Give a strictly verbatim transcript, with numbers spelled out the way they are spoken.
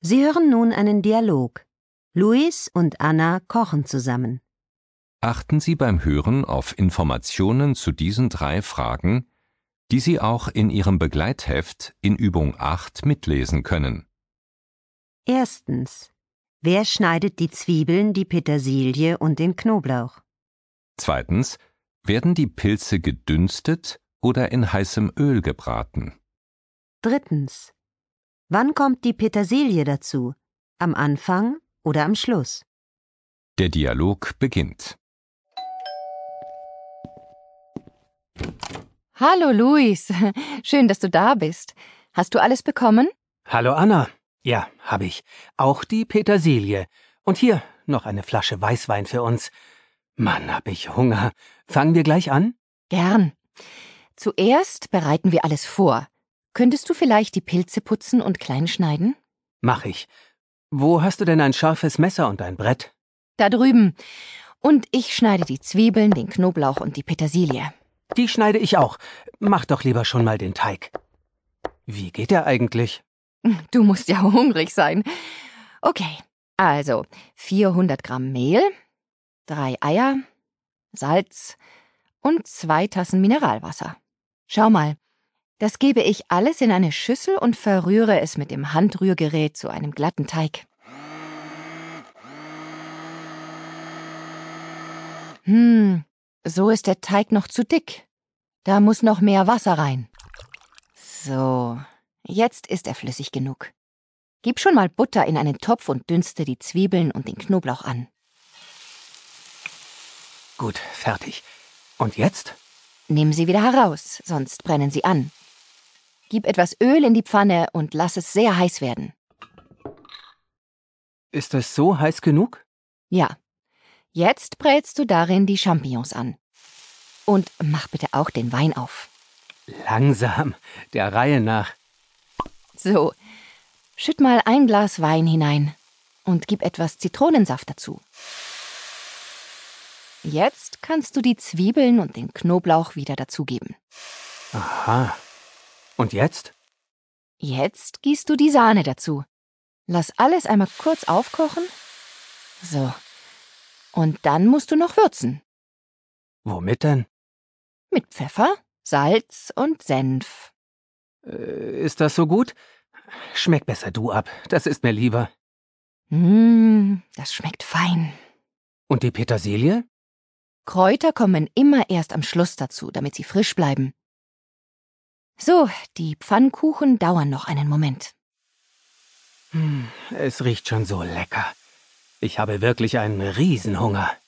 Sie hören nun einen Dialog. Luis und Anna kochen zusammen. Achten Sie beim Hören auf Informationen zu diesen drei Fragen, die Sie auch in Ihrem Begleitheft in Übung acht mitlesen können. Erstens. Wer schneidet die Zwiebeln, die Petersilie und den Knoblauch? Zweitens. Werden die Pilze gedünstet oder in heißem Öl gebraten? Drittens. Wann kommt die Petersilie dazu? Am Anfang oder am Schluss? Der Dialog beginnt. Hallo Luis, schön, dass du da bist. Hast du alles bekommen? Hallo Anna. Ja, habe ich. Auch die Petersilie. Und hier noch eine Flasche Weißwein für uns. Mann, hab ich Hunger. Fangen wir gleich an? Gern. Zuerst bereiten wir alles vor. Könntest du vielleicht die Pilze putzen und klein schneiden? Mach ich. Wo hast du denn ein scharfes Messer und ein Brett? Da drüben. Und ich schneide die Zwiebeln, den Knoblauch und die Petersilie. Die schneide ich auch. Mach doch lieber schon mal den Teig. Wie geht der eigentlich? Du musst ja hungrig sein. Okay, also vierhundert Gramm Mehl, drei Eier, Salz und zwei Tassen Mineralwasser. Schau mal, das gebe ich alles in eine Schüssel und verrühre es mit dem Handrührgerät zu einem glatten Teig. Hm, so ist der Teig noch zu dick. Da muss noch mehr Wasser rein. So, jetzt ist er flüssig genug. Gib schon mal Butter in einen Topf und dünste die Zwiebeln und den Knoblauch an. Gut, fertig. Und jetzt? Nimm sie wieder heraus, sonst brennen sie an. Gib etwas Öl in die Pfanne und lass es sehr heiß werden. Ist es so heiß genug? Ja. Jetzt brätst du darin die Champignons an. Und mach bitte auch den Wein auf. Langsam, der Reihe nach. So, schütt mal ein Glas Wein hinein und gib etwas Zitronensaft dazu. Jetzt kannst du die Zwiebeln und den Knoblauch wieder dazugeben. Aha. Und jetzt? Jetzt gießt du die Sahne dazu. Lass alles einmal kurz aufkochen. So. Und dann musst du noch würzen. Womit denn? Mit Pfeffer, Salz und Senf. Äh, ist das so gut? Schmeck besser du ab, das ist mir lieber. Mmh, das schmeckt fein. Und die Petersilie? Kräuter kommen immer erst am Schluss dazu, damit sie frisch bleiben. So, die Pfannkuchen dauern noch einen Moment. Hm, es riecht schon so lecker. Ich habe wirklich einen Riesenhunger.